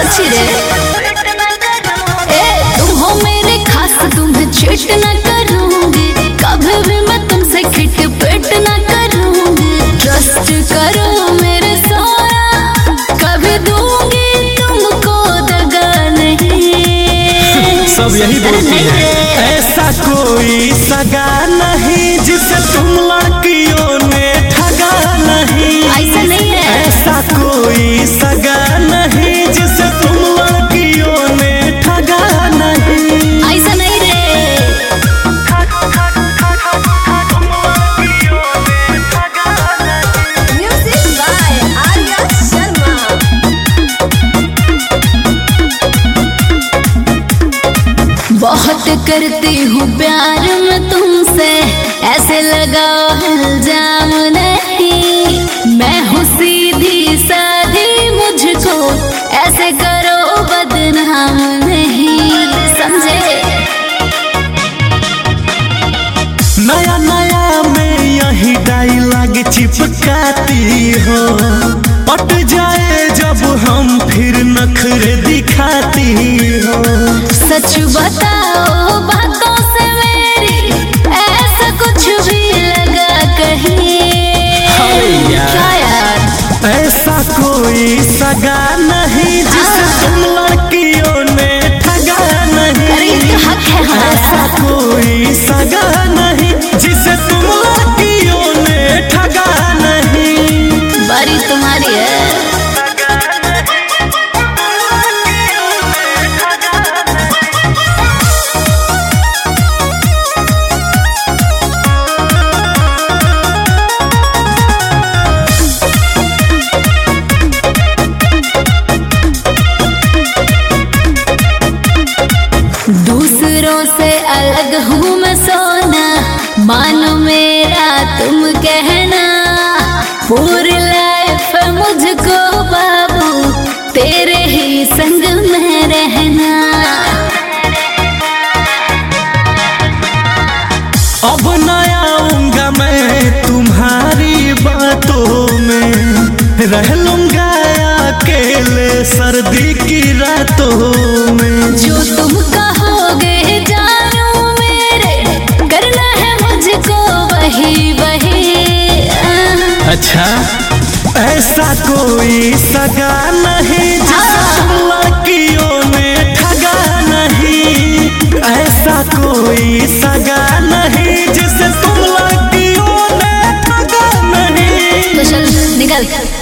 सोची रे। तुम हो मेरे खास, तुम्हें चीट न करूंगी, कभी भी मैं तुमसे खिट पिट न करूंगी। ट्रस्ट करो मेरे सोया, कभी दूंगी तुमको दगा नहीं। सब यही बोलती है। ऐसा कोई सगा नहीं जिसे तुम लड़कियों ने ठगा नहीं। ऐसा नहीं है। ऐसा कोई सगा नहीं जिसे तुम लड़कियों ने ठगा नहीं। ऐसा नहीं रे। Music by Arya Sharma. बहुत करती हूँ प्यार मैं तुमसे, ऐसे लगाओ इल्जाम नहीं। मैं हूँ सीधी साधी, मुझको ऐसे करो बदनाम नहीं, समझे। नया नया में यही डायलॉग चिपकाती हो, पट जाए जब हम फिर नखरे दिखाती हो। सच बताओ बातों से मेरी, ऐसा कुछ भी लगा कहीं। क्या यार। ऐसा कोई सगा नहीं जिसे तुम लड़कियों ने ठगा नहीं। अरे ये तो हक है हमारा। ऐसा कोई सगा नहीं जिसे तुम लड़कियों ने ठगा नहीं। बारी तुम्हारी है। दूसरों से अलग हूँ मैं सोना, मानो मेरा तुम कहना। पूरी लाइफ मुझको बाबू तेरे ही संग में रहना। अब न आऊंगा मैं तुम्हारी बातों में, रह लूंगा अकेले सर्दी की रातों में। जो तुम कहोगे जानू मेरे, करना है मुझको वही वही। अच्छा, ऐसा कोई सगा नहीं जिसे तुम लड़कियों ने ठगा नहीं। ऐसा कोई सगा नहीं जिसे तुम लड़कियों ने ठगा नहीं। तो चल निकल।